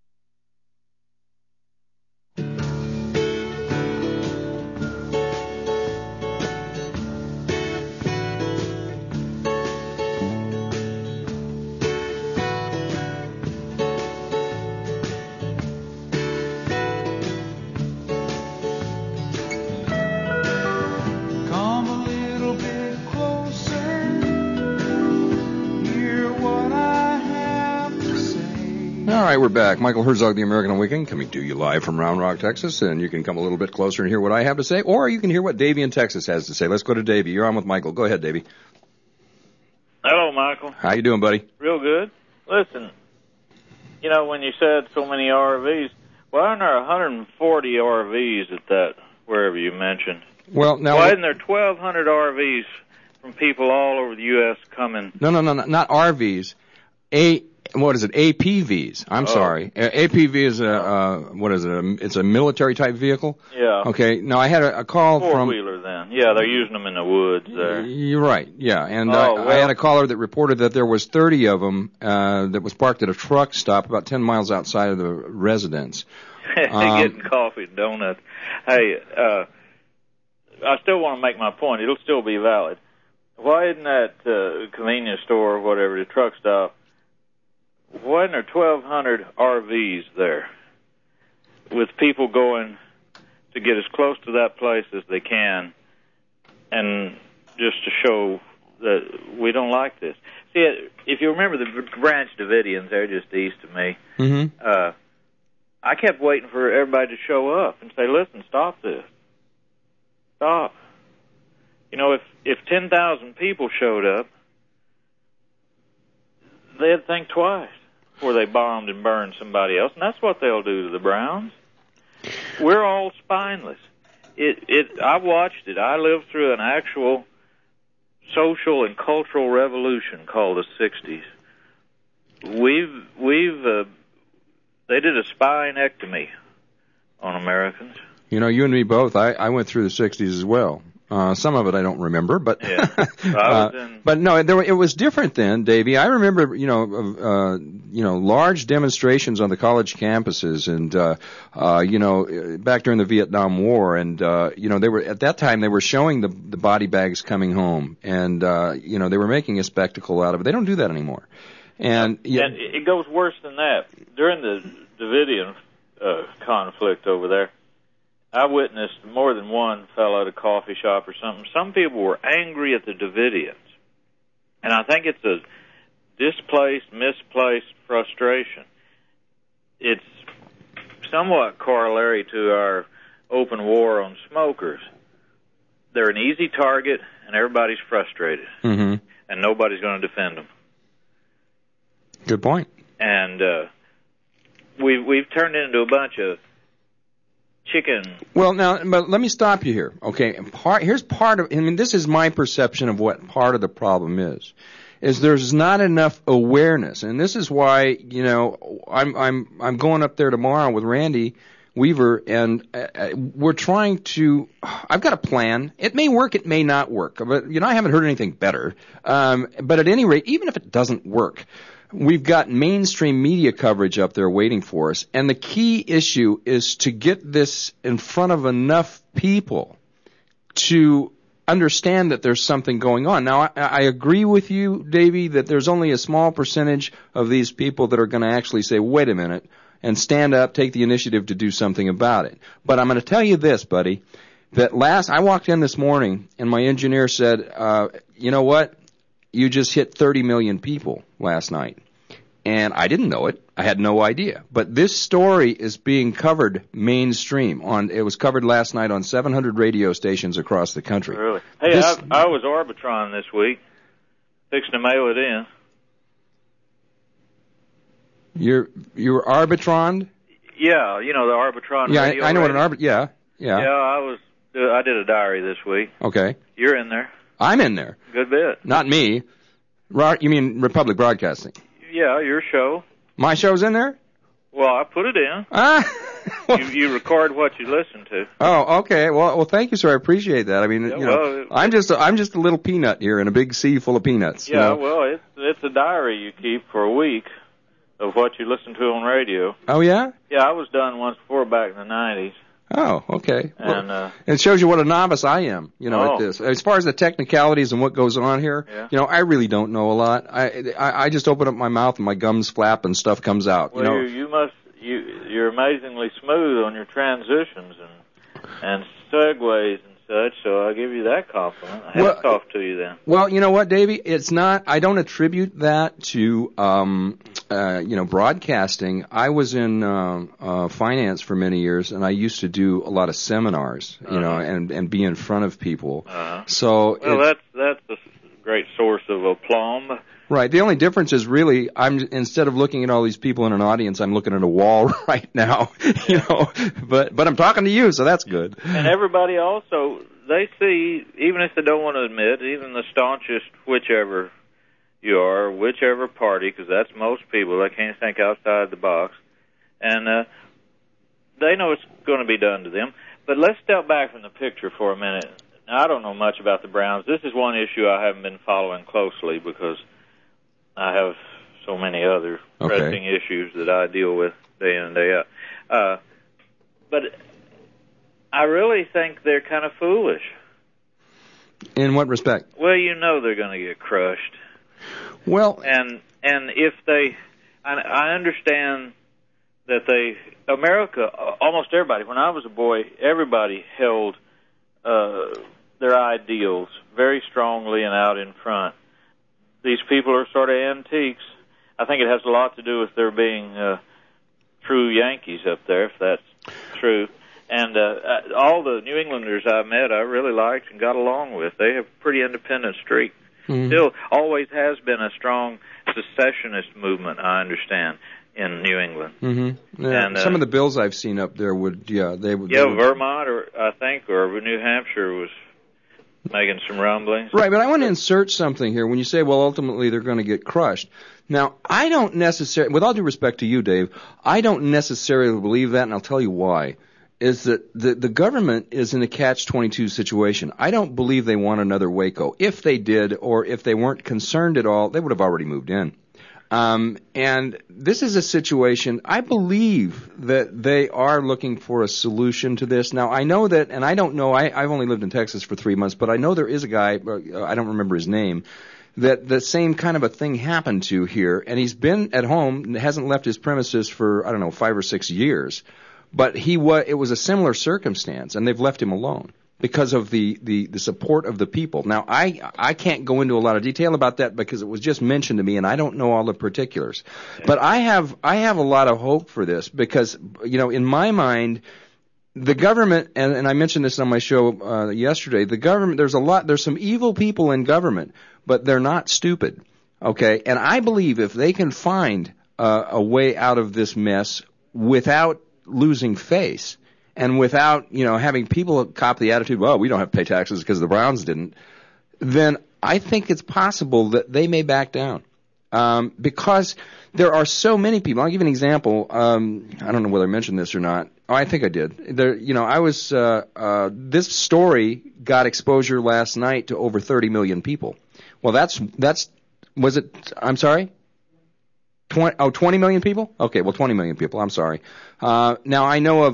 All right, we're back. Michael Herzog, The American Awakening, coming to you live from Round Rock, Texas, and you can come a little bit closer and hear what I have to say, or you can hear what Davey in Texas has to say. Let's go to Davey. You're on with Michael. Go ahead, Davey. Hello, Michael. How you doing, buddy? Real good. Listen, you know, when you said so many RVs, well, aren't there 140 RVs at that, wherever you mentioned? Well, now... Why isn't there 1,200 RVs from people all over the U.S. coming? No, not RVs. What is it? APVs. I'm sorry. APV is it's a military type vehicle? Yeah. Okay. Now I had a call from... Four-wheeler then. Yeah, they're using them in the woods there. You're right. Yeah. And I had a caller that reported that there was 30 of them that was parked at a truck stop about 10 miles outside of the residence. Getting coffee and donuts. Hey, I still want to make my point. It'll still be valid. Why isn't that convenience store or whatever, the truck stop, why isn't there 1,200 RVs there with people going to get as close to that place as they can and just to show that we don't like this? See, if you remember the Branch Davidians, they're just east of me. Mm-hmm. I kept waiting for everybody to show up and say, listen, stop this. stop. You know, if 10,000 people showed up, they'd think twice before they bombed and burned somebody else, and that's what they'll do to the Browns. We're all spineless. I watched it. I lived through an actual social and cultural revolution called the 60s. They did a spinectomy on Americans. You know, you and me both. I went through the 60s as well. Some of it I don't remember, but yeah. But no, it was different then, Davey. I remember, large demonstrations on the college campuses, and back during the Vietnam War, and they were at that time they were showing the body bags coming home, and they were making a spectacle out of it. They don't do that anymore, and it goes worse than that. During the Davidian conflict over there, I witnessed more than one fell at a coffee shop or something. Some people were angry at the Davidians. And I think it's a misplaced frustration. It's somewhat corollary to our open war on smokers. They're an easy target, and everybody's frustrated. Mm-hmm. And nobody's going to defend them. Good point. And we've turned into a bunch of chicken. Well, now, but let me stop you here. Okay, here's part of. I mean, this is my perception of what part of the problem is there's not enough awareness, and this is why I'm going up there tomorrow with Randy Weaver, and we're trying to. I've got a plan. It may work, it may not work, but I haven't heard anything better. But at any rate, even if it doesn't work, we've got mainstream media coverage up there waiting for us, and the key issue is to get this in front of enough people to understand that there's something going on. Now, I agree with you, Davey, that there's only a small percentage of these people that are going to actually say, wait a minute, and stand up, take the initiative to do something about it. But I'm going to tell you this, buddy, that I walked in this morning, and my engineer said, you know what? You just hit 30 million people last night. And I didn't know it. I had no idea. But this story is being covered mainstream. It was covered last night on 700 radio stations across the country. Really? Hey, I was Arbitron this week, fixing to mail it in. You were Arbitron? Yeah, the Arbitron. Yeah, radio I know radio. what an Yeah. Yeah, I did a diary this week. Okay. You're in there. I'm in there. Good bit. Not me. You mean Republic Broadcasting? Yeah, your show. My show's in there? Well, I put it in. You record what you listen to. Oh, okay. Well, thank you, sir. I appreciate that. I mean, I'm just a little peanut here in a big sea full of peanuts. Yeah, well, it's a diary you keep for a week of what you listen to on radio. Oh, yeah? Yeah, I was done once before back in the 90s. Oh, okay. And it shows you what a novice I am, at this. As far as the technicalities and what goes on here, I really don't know a lot. I just open up my mouth and my gums flap and stuff comes out. Well, you're amazingly smooth on your transitions and segues and such, so I'll give you that compliment. Hats off to you then. Well, you know what, Davey? It's not. I don't attribute that to broadcasting. I was in finance for many years, and I used to do a lot of seminars, and be in front of people. So that's a great source of aplomb. Right. The only difference is really, instead of looking at all these people in an audience, I'm looking at a wall right now. But I'm talking to you, so that's good. And everybody also, they see, even if they don't want to admit, even the staunchest whichever you are, whichever party, because that's most people, they can't think outside the box, and they know it's going to be done to them. But let's step back from the picture for a minute. Now, I don't know much about the Browns. This is one issue I haven't been following closely because I have so many other pressing issues that I deal with day in and day out. But I really think they're kind of foolish. In what respect? Well, they're going to get crushed. Well, and if I understand that America, almost everybody, when I was a boy, everybody held their ideals very strongly and out in front. These people are sort of antiques. I think it has a lot to do with there being true Yankees up there, if that's true. And all the New Englanders I met, I really liked and got along with. They have a pretty independent streak. Mm-hmm. Still, always has been a strong secessionist movement, I understand, in New England. Mm-hmm. Yeah. And some of the bills I've seen up there would, they would. Vermont, or New Hampshire was making some rumblings. Right, but I want to insert something here. When you say, well, ultimately they're going to get crushed. Now, I don't necessarily, with all due respect to you, Dave, I don't necessarily believe that, and I'll tell you why. Is that the government is in a catch-22 situation. I don't believe they want another Waco. If they did, or if they weren't concerned at all, they would have already moved in. And this is a situation, I believe that they are looking for a solution to this. Now, I know that, and I don't know, I've only lived in Texas for 3 months, but I know there is a guy, I don't remember his name, that the same kind of a thing happened to here, and he's been at home, hasn't left his premises for, 5 or 6 years. But it was a similar circumstance, and they've left him alone because of the support of the people. Now, I can't go into a lot of detail about that because it was just mentioned to me, and I don't know all the particulars. But I have a lot of hope for this because, in my mind, the government, and I mentioned this on my show yesterday, the government, there's some evil people in government, but they're not stupid, okay? And I believe if they can find a way out of this mess without losing face and without, having people cop the attitude, well, we don't have to pay taxes because the Browns didn't, then I think it's possible that they may back down. Because there are so many people. I'll give you an example. I don't know whether I mentioned this or not. Oh, I think I did. This story got exposure last night to over 30 million people. Well, I'm sorry? 20 million people? Okay, well, 20 million people. I'm sorry. Now, I know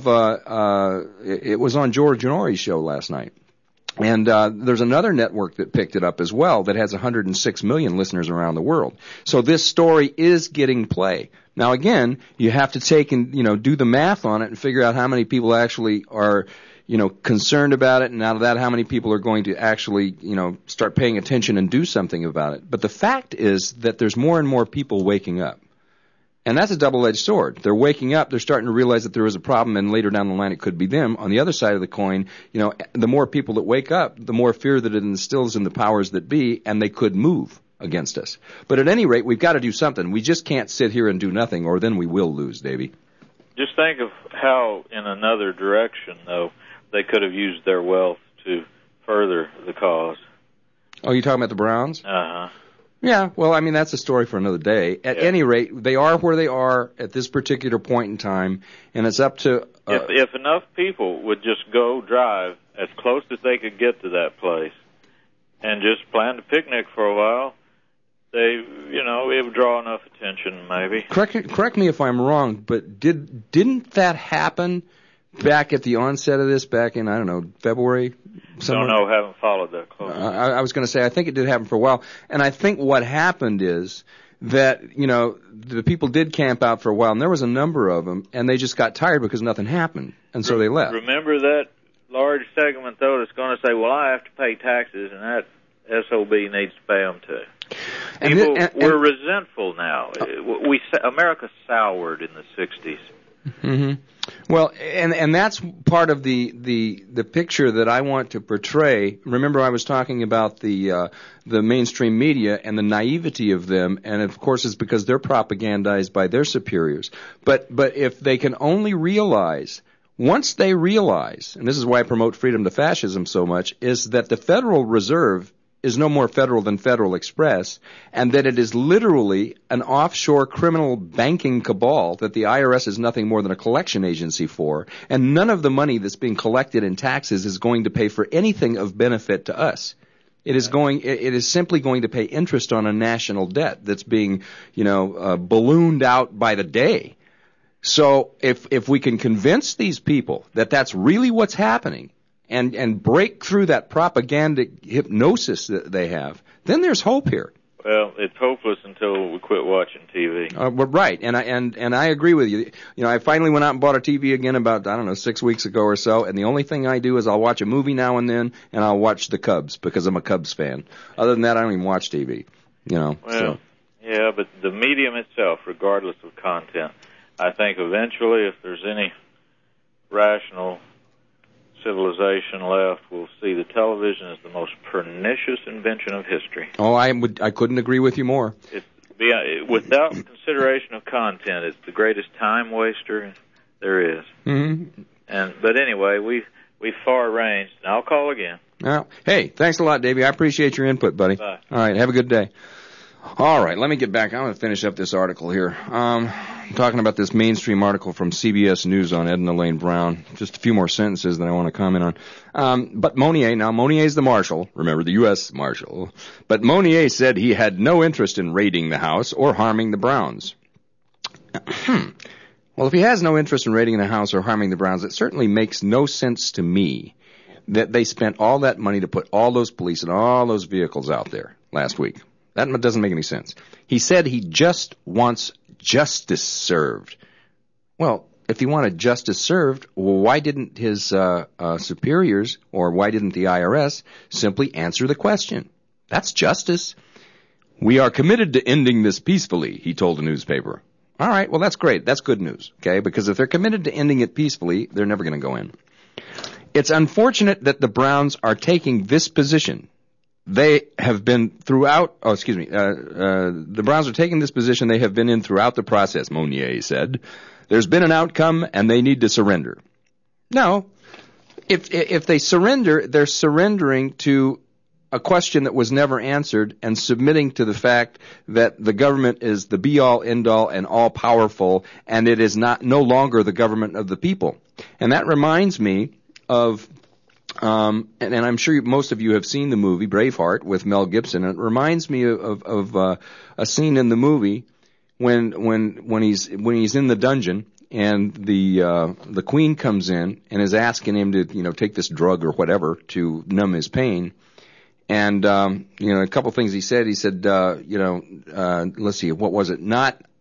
it was on George Norrie's show last night. And there's another network that picked it up as well that has 106 million listeners around the world. So this story is getting play. Now, again, you have to take and, do the math on it and figure out how many people actually are, concerned about it, and out of that, how many people are going to actually, start paying attention and do something about it. But the fact is that there's more and more people waking up. And that's a double-edged sword. They're waking up, they're starting to realize that there is a problem, and later down the line it could be them. On the other side of the coin, the more people that wake up, the more fear that it instills in the powers that be, and they could move against us. But at any rate, we've got to do something. We just can't sit here and do nothing, or then we will lose, Davey. Just think of how, in another direction, though, they could have used their wealth to further the cause. Oh, you talking about the Browns? Uh-huh. Yeah, well, that's a story for another day. At any rate, they are where they are at this particular point in time, and it's up to... If enough people would just go drive as close as they could get to that place and just plan a picnic for a while, it would draw enough attention, maybe. Correct me if I'm wrong, but didn't that happen back at the onset of this, back in, February? Don't know, haven't followed that close. I was going to say, I think it did happen for a while. And I think what happened is that, the people did camp out for a while, and there was a number of them, and they just got tired because nothing happened, and so they left. Remember that large segment, though, that's going to say, well, I have to pay taxes, and that SOB needs to pay them, too. We're resentful now. America soured in the 60s. Mm-hmm. Well, and that's part of the picture that I want to portray. Remember, I was talking about the mainstream media and the naivety of them, and of course, it's because they're propagandized by their superiors. But if they can only realize, once they realize, and this is why I promote freedom to fascism so much, is that the Federal Reserve is no more federal than Federal Express, and that it is literally an offshore criminal banking cabal that the IRS is nothing more than a collection agency for, and none of the money that's being collected in taxes is going to pay for anything of benefit to us. It is simply going to pay interest on a national debt that's being, ballooned out by the day. So if we can convince these people that that's really what's happening, and break through that propagandic hypnosis that they have, then there's hope here. Well, it's hopeless until we quit watching TV. Well, right, and I agree with you. I finally went out and bought a TV again about 6 weeks ago or so, and the only thing I do is I'll watch a movie now and then, and I'll watch the Cubs because I'm a Cubs fan. Other than that, I don't even watch TV. Well, yeah, but the medium itself, regardless of content, I think eventually, if there's any rational civilization left will see the television as the most pernicious invention of history. Oh, I couldn't agree with you more. Without consideration of content, it's the greatest time waster there is. Mm-hmm. But anyway, we've far ranged, and I'll call again. Well, hey, thanks a lot, Davey. I appreciate your input, buddy. Bye. All right, have a good day. All right, let me get back. I'm going to finish up this article here. I'm talking about this mainstream article from CBS News on Edna Lane Brown. Just a few more sentences that I want to comment on. But Monier's the marshal. Remember, the U.S. marshal. But Monier said he had no interest in raiding the house or harming the Browns. Well, if he has no interest in raiding the house or harming the Browns, it certainly makes no sense to me that they spent all that money to put all those police and all those vehicles out there last week. That doesn't make any sense. He said he just wants justice served. Well, if he wanted justice served, why didn't his superiors or why didn't the IRS simply answer the question? That's justice. We are committed to ending this peacefully, he told the newspaper. All right, well, that's great. That's good news, okay? Because if they're committed to ending it peacefully, they're never going to go in. It's unfortunate that the Browns are taking this position. They have been throughout, the Browns are taking this position they have been in throughout the process, Monier said. There's been an outcome and they need to surrender. No, if they surrender, they're surrendering to a question that was never answered and submitting to the fact that the government is the be-all, end-all, and all-powerful, and it is no longer the government of the people. And that reminds me of and I'm sure most of you have seen the movie Braveheart with Mel Gibson. And it reminds me of a scene in the movie when he's in the dungeon and the Queen comes in and is asking him to take this drug or whatever to numb his pain. And a couple things he said. He said let's see, what was it?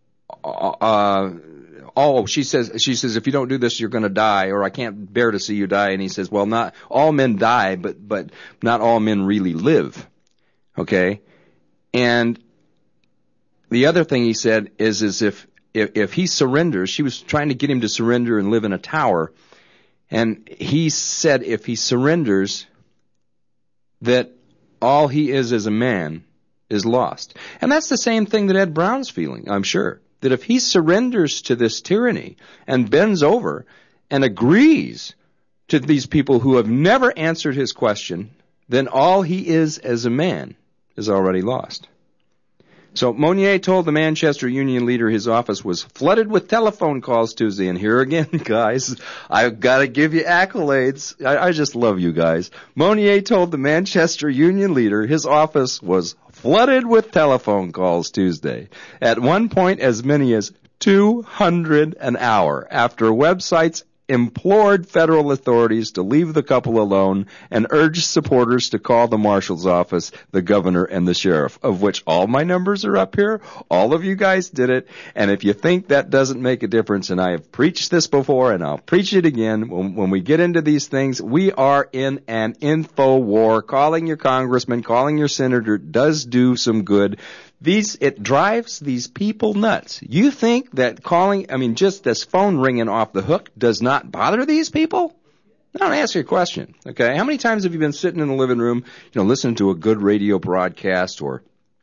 She says, if you don't do this, you're going to die, or I can't bear to see you die. And he says, well, not all men die, but not all men really live. Okay? And the other thing he said is if he surrenders, she was trying to get him to surrender and live in a tower. And he said if he surrenders, that all he is as a man is lost. And that's the same thing that Ed Brown's feeling, I'm sure. That if he surrenders to this tyranny and bends over and agrees to these people who have never answered his question, then all he is as a man is already lost. So Monier told the Manchester Union leader his office was flooded with telephone calls Tuesday. And here again, guys, I've got to give you accolades. I just love you guys. Monier told the Manchester Union leader his office was flooded with telephone calls Tuesday. At one point, as many as 200 an hour after websites implored federal authorities to leave the couple alone and urged supporters to call the marshal's office, the governor, and the sheriff, of which all my numbers are up here. All of you guys did it. And if you think that doesn't make a difference, and I have preached this before and I'll preach it again, when we get into these things, we are in an info war. Calling your congressman, calling your senator does do some good. It drives these people nuts. You think that just this phone ringing off the hook does not bother these people? I'll ask you a question, okay? How many times have you been sitting in the living room, listening to a good radio broadcast or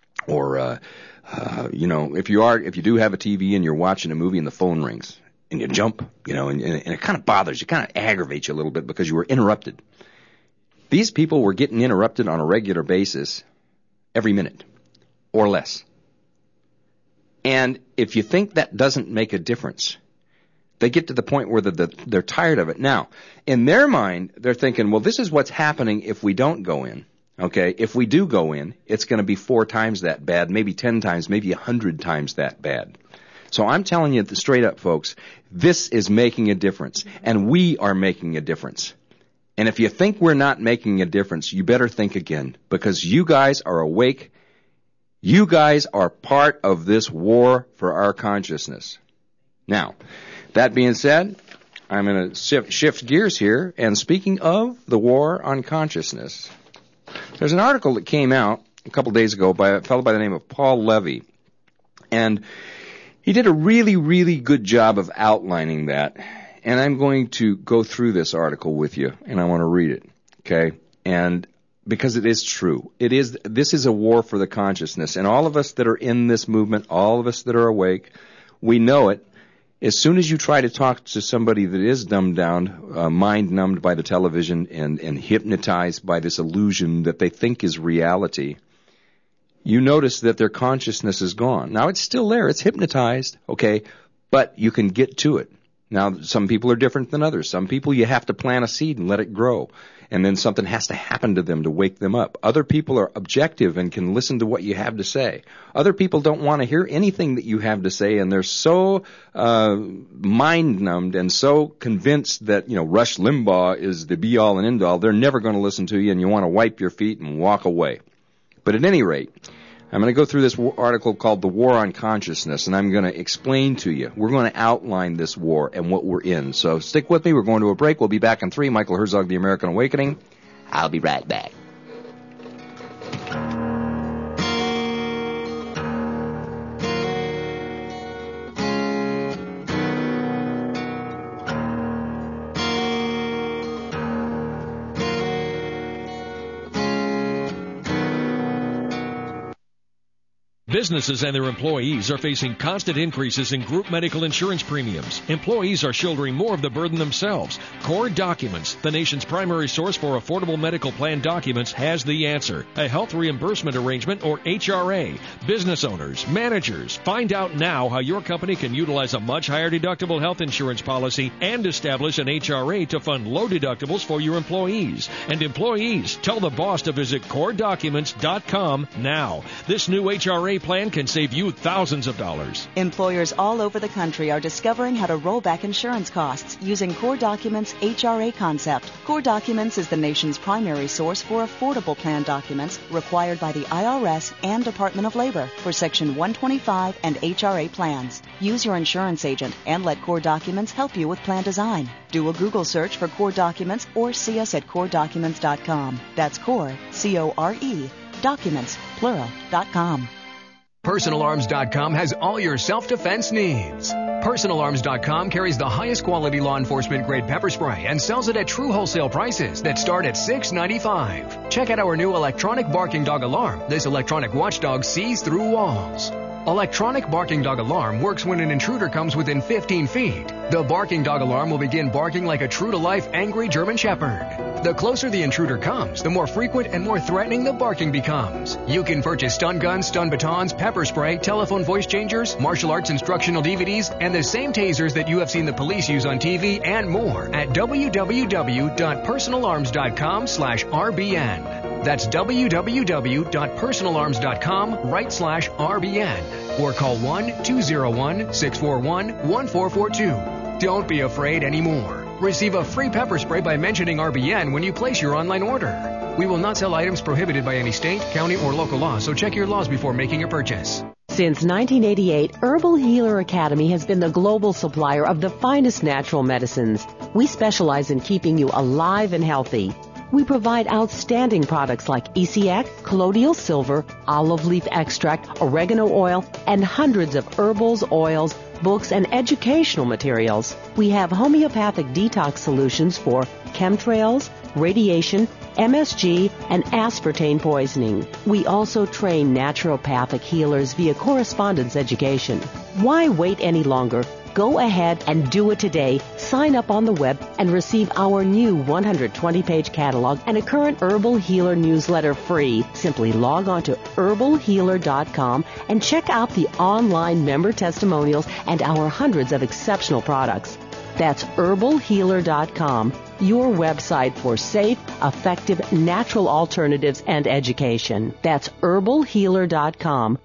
if you do have a TV and you're watching a movie and the phone rings and you jump, and it kind of bothers you, kind of aggravates you a little bit because you were interrupted. These people were getting interrupted on a regular basis every minute. Or less. And if you think that doesn't make a difference, they get to the point where they're tired of it. Now, in their mind, they're thinking, well, this is what's happening if we don't go in. Okay, if we do go in, it's going to be 4 times that bad, maybe 10 times, maybe 100 times that bad. So I'm telling you straight up, folks, this is making a difference, and we are making a difference. And if you think we're not making a difference, you better think again, because you guys are awake. You guys are part of this war for our consciousness. Now, that being said, I'm going to shift gears here. And speaking of the war on consciousness, there's an article that came out a couple days ago by a fellow by the name of Paul Levy. And he did a really, really good job of outlining that. And I'm going to go through this article with you, and I want to read it, okay? And because it is true. This is a war for the consciousness. And all of us that are in this movement, all of us that are awake, we know it. As soon as you try to talk to somebody that is dumbed down, mind-numbed by the television and hypnotized by this illusion that they think is reality, you notice that their consciousness is gone. Now, it's still there. It's hypnotized, okay? But you can get to it. Now, some people are different than others. Some people you have to plant a seed and let it grow. And then something has to happen to them to wake them up. Other people are objective and can listen to what you have to say. Other people don't want to hear anything that you have to say, and they're so mind-numbed and so convinced that, Rush Limbaugh is the be-all and end-all, they're never going to listen to you, and you want to wipe your feet and walk away. But at any rate, I'm going to go through this article called The War on Consciousness, and I'm going to explain to you. We're going to outline this war and what we're in. So stick with me. We're going to a break. We'll be back in 3. Michael Herzog, The American Awakening. I'll be right back. Businesses and their employees are facing constant increases in group medical insurance premiums. Employees are shouldering more of the burden themselves. Core Documents, the nation's primary source for affordable medical plan documents, has the answer. A health reimbursement arrangement, or HRA. Business owners, managers, find out now how your company can utilize a much higher deductible health insurance policy and establish an HRA to fund low deductibles for your employees. And employees, tell the boss to visit CoreDocuments.com now. This new HRA plan can save you thousands of dollars. Employers all over the country are discovering how to roll back insurance costs using Core Documents' HRA concept. Core Documents is the nation's primary source for affordable plan documents required by the IRS and Department of Labor for Section 125 and HRA plans. Use your insurance agent and let Core Documents help you with plan design. Do a Google search for Core Documents or see us at CoreDocuments.com. That's Core, C-O-R-E, Documents, plural.com. PersonalArms.com has all your self-defense needs. PersonalArms.com carries the highest quality law enforcement grade pepper spray and sells it at true wholesale prices that start at $6.95. Check out our new electronic barking dog alarm. This electronic watchdog sees through walls. Electronic barking dog alarm works when an intruder comes within 15 feet. The barking dog alarm will begin barking like a true-to-life angry German Shepherd. The closer the intruder comes, the more frequent and more threatening the barking becomes. You can purchase stun guns, stun batons, pepper spray, telephone voice changers, martial arts instructional DVDs, and the same tasers that you have seen the police use on TV and more at www.personalarms.com/RBN. That's www.personalarms.com/RBN or call 1-201-641-1442. Don't be afraid anymore. Receive a free pepper spray by mentioning RBN when you place your online order. We will not sell items prohibited by any state, county, or local law, so check your laws before making a purchase. Since 1988, Herbal Healer Academy has been the global supplier of the finest natural medicines. We specialize in keeping you alive and healthy. We provide outstanding products like ECX, colloidal silver, olive leaf extract, oregano oil, and hundreds of herbals, oils, books, and educational materials. We have homeopathic detox solutions for chemtrails, radiation, MSG, and aspartame poisoning. We also train naturopathic healers via correspondence education. Why wait any longer? Go ahead and do it today. Sign up on the web and receive our new 120-page catalog and a current Herbal Healer newsletter free. Simply log on to herbalhealer.com and check out the online member testimonials and our hundreds of exceptional products. That's herbalhealer.com, your website for safe, effective, natural alternatives and education. That's herbalhealer.com.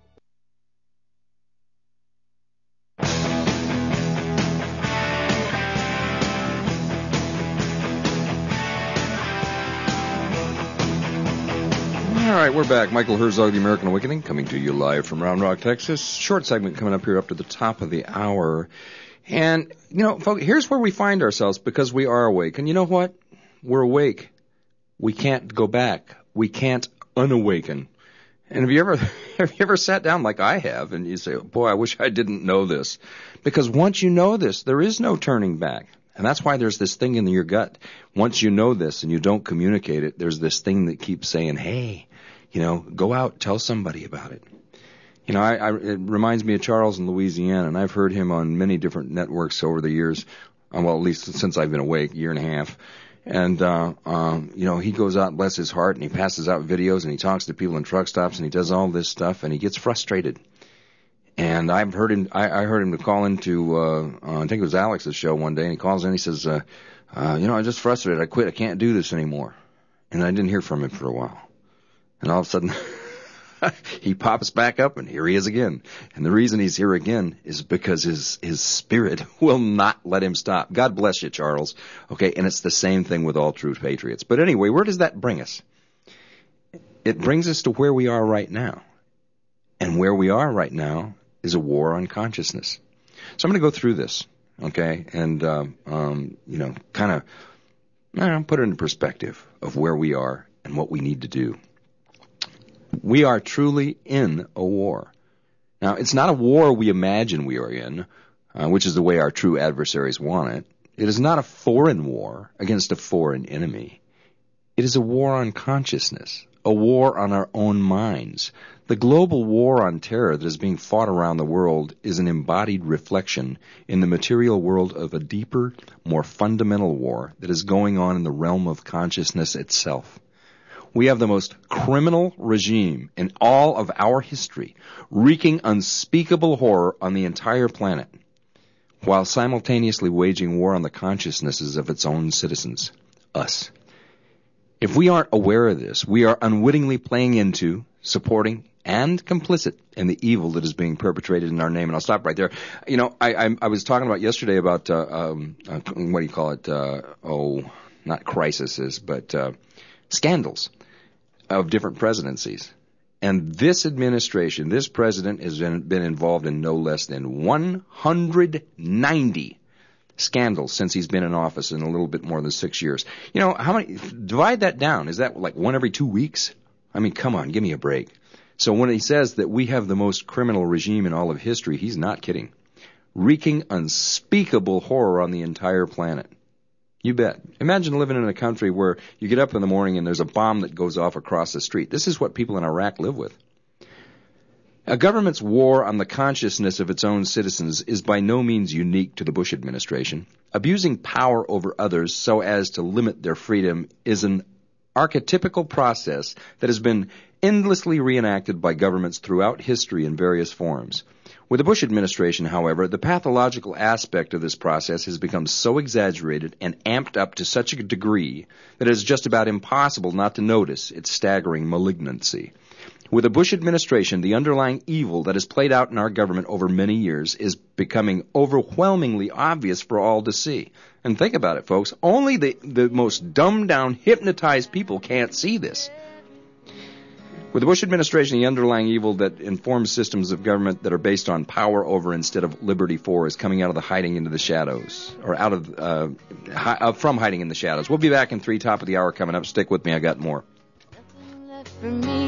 All right, we're back. Michael Herzog, The American Awakening, coming to you live from Round Rock, Texas. Short segment coming up here up to the top of the hour. And, folks, here's where we find ourselves because we are awake. And you know what? We're awake. We can't go back. We can't unawaken. And have you ever sat down like I have and you say, boy, I wish I didn't know this? Because once you know this, there is no turning back. And that's why there's this thing in your gut. Once you know this and you don't communicate it, there's this thing that keeps saying, hey, go out, tell somebody about it. It reminds me of Charles in Louisiana, and I've heard him on many different networks over the years, well, at least since I've been awake, year and a half. And, he goes out, bless his heart, and he passes out videos, and he talks to people in truck stops, and he does all this stuff, and he gets frustrated. And I heard him to call into, I think it was Alex's show one day, and he calls in, he says, I'm just frustrated. I quit. I can't do this anymore. And I didn't hear from him for a while. And all of a sudden, he pops back up, and here he is again. And the reason he's here again is because his spirit will not let him stop. God bless you, Charles. Okay, and it's the same thing with all true patriots. But anyway, where does that bring us? It brings us to where we are right now. And where we are right now is a war on consciousness. So I'm going to go through this, okay, and, kind of put it in perspective of where we are and what we need to do. We are truly in a war. Now, it's not a war we imagine we are in, which is the way our true adversaries want it. It is not a foreign war against a foreign enemy. It is a war on consciousness, a war on our own minds. The global war on terror that is being fought around the world is an embodied reflection in the material world of a deeper, more fundamental war that is going on in the realm of consciousness itself. We have the most criminal regime in all of our history, wreaking unspeakable horror on the entire planet, while simultaneously waging war on the consciousnesses of its own citizens, us. If we aren't aware of this, we are unwittingly playing into, supporting, and complicit in the evil that is being perpetrated in our name. And I'll stop right there. I was talking about yesterday about, what do you call it? Not crises, but scandals of different presidencies. And this administration, this president has been involved in no less than 190 scandals since he's been in office in a little bit more than 6 years. How many? Divide that down. Is that like one every 2 weeks? I mean, come on, give me a break. So when he says that we have the most criminal regime in all of history, he's not kidding. Wreaking unspeakable horror on the entire planet. You bet. Imagine living in a country where you get up in the morning and there's a bomb that goes off across the street. This is what people in Iraq live with. A government's war on the consciousness of its own citizens is by no means unique to the Bush administration. Abusing power over others so as to limit their freedom is an archetypical process that has been endlessly reenacted by governments throughout history in various forms. With the Bush administration, however, the pathological aspect of this process has become so exaggerated and amped up to such a degree that it is just about impossible not to notice its staggering malignancy. With the Bush administration, the underlying evil that has played out in our government over many years is becoming overwhelmingly obvious for all to see. And think about it, folks. Only the most dumbed-down, hypnotized people can't see this. With the Bush administration, the underlying evil that informs systems of government that are based on power over instead of liberty for is coming out of the hiding into the shadows, or out of from hiding in the shadows. We'll be back in 3, top of the hour coming up. Stick with me. I got more. For me